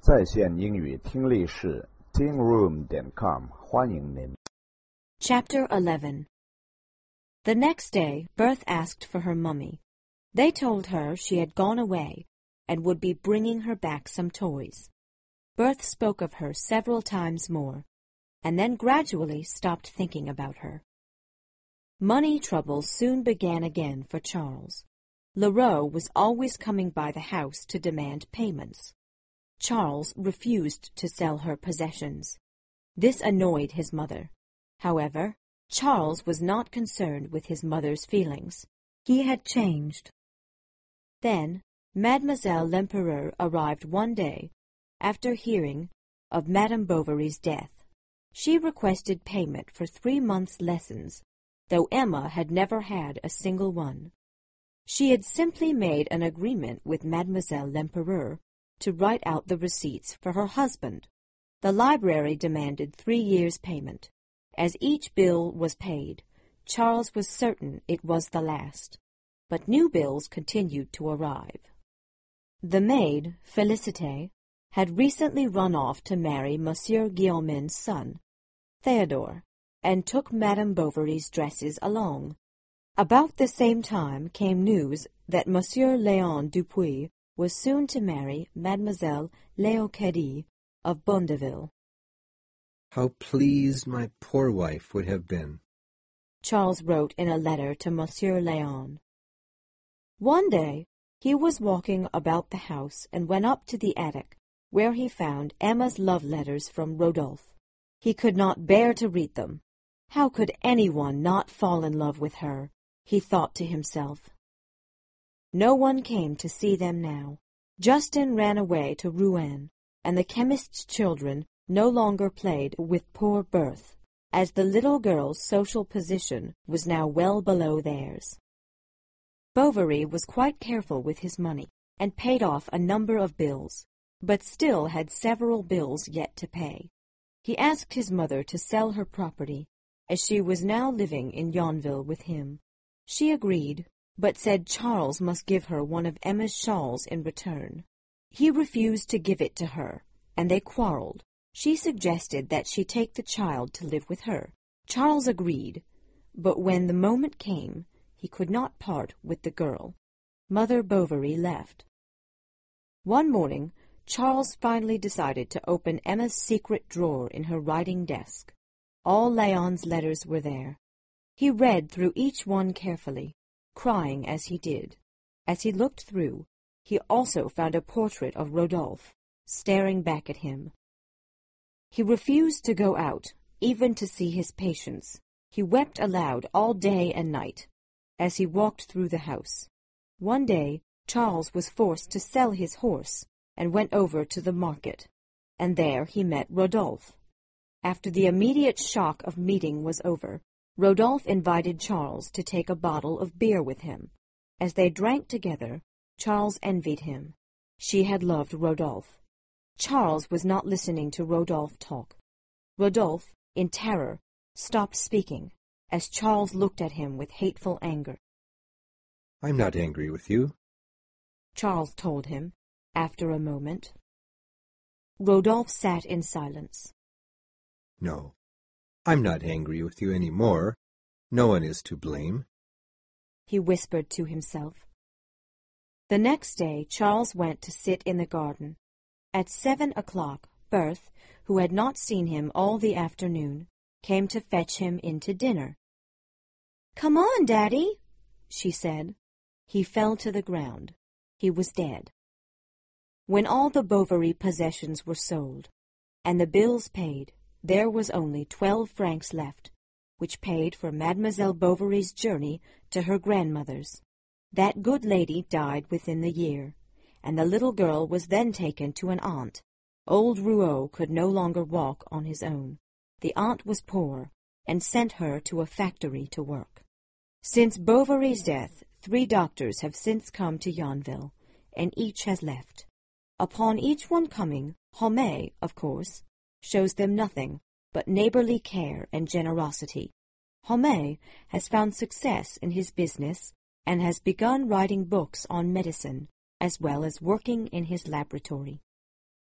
在线英语听力室 tingroom.com 欢迎您。 Chapter 11. The next day, Berth asked for her mummy. They told her she had gone away and would be bringing her back some toys. Berth spoke of her several times more, and then gradually stopped thinking about her. Money troubles soon began again for Charles. Leroux was always coming by the house to demand payments. Charles refused to sell her possessions. This annoyed his mother. However, Charles was not concerned with his mother's feelings. He had changed. Then, Mademoiselle Lempereur arrived one day, after hearing of Madame Bovary's death. She requested payment for 3 months' lessons, though Emma had never had a single one. She had simply made an agreement with Mademoiselle Lempereur to write out the receipts for her husband. The library demanded 3 years' payment. As each bill was paid, Charles was certain it was the last, but new bills continued to arrive. The maid, Félicité, had recently run off to marry Monsieur Guillaumin's son, Theodore, and took Madame Bovary's dresses along. About the same time came news that Monsieur Léon Dupuis was soon to marry Mademoiselle Léocadie of Bondeville. How pleased my poor wife would have been, Charles wrote in a letter to Monsieur Léon. One day he was walking about the house and went up to the attic, where he found Emma's love letters from Rodolphe. He could not bear to read them. How could anyone not fall in love with her? He thought to himself. No one came to see them now. Justin ran away to Rouen, and the chemist's children no longer played with poor Berth, as the little girl's social position was now well below theirs. Bovary was quite careful with his money, and paid off a number of bills, but still had several bills yet to pay. He asked his mother to sell her property, as she was now living in Yonville with him. She agreed, but said Charles must give her one of Emma's shawls in return. He refused to give it to her, and they quarreled. She suggested that she take the child to live with her. Charles agreed, but when the moment came, he could not part with the girl. Mother Bovary left. One morning, Charles finally decided to open Emma's secret drawer in her writing desk. All Léon's letters were there. He read through each one carefully, crying as he did. As he looked through, he also found a portrait of Rodolphe, staring back at him. He refused to go out, even to see his patients. He wept aloud all day and night, as he walked through the house. One day, Charles was forced to sell his horse, and went over to the market, and there he met Rodolphe. After the immediate shock of meeting was over, Rodolphe invited Charles to take a bottle of beer with him. As they drank together, Charles envied him. She had loved Rodolphe. Charles was not listening to Rodolphe talk. Rodolphe, in terror, stopped speaking, as Charles looked at him with hateful anger. I'm not angry with you, Charles told him, after a moment. Rodolphe sat in silence. No, I'm not angry with you any more. No one is to blame, he whispered to himself. The next day Charles went to sit in the garden. At 7 o'clock, Berth, who had not seen him all the afternoon, came to fetch him in to dinner. "Come on, Daddy," she said. He fell to the ground. He was dead. When all the Bovary possessions were sold, and the bills paid, there was only 12 francs left, which paid for Mademoiselle Bovary's journey to her grandmother's. That good lady died within the year, and the little girl was then taken to an aunt. Old Rouault could no longer walk on his own. The aunt was poor, and sent her to a factory to work. Since Bovary's death, 3 doctors have since come to Yonville, and each has left. Upon each one coming, Homais, of course, shows them nothing but neighborly care and generosity. Homais has found success in his business and has begun writing books on medicine, as well as working in his laboratory.